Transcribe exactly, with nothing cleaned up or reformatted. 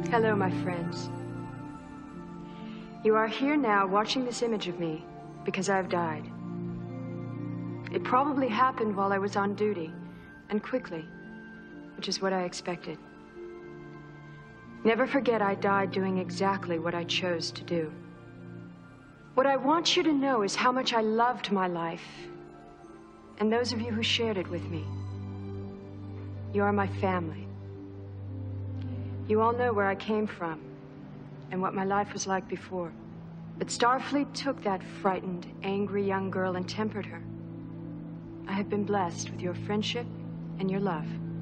Hello, my friends. You are here now watching this image of me because I've died. It probably happened while I was on duty, and quickly, which is what I expected. Never forget I died doing exactly what I chose to do. What I want you to know is how much I loved my life, and those of you who shared it with me. You are my family. You all know where I came from and what my life was like before. But Starfleet took that frightened, angry young girl and tempered her. I have been blessed with your friendship and your love.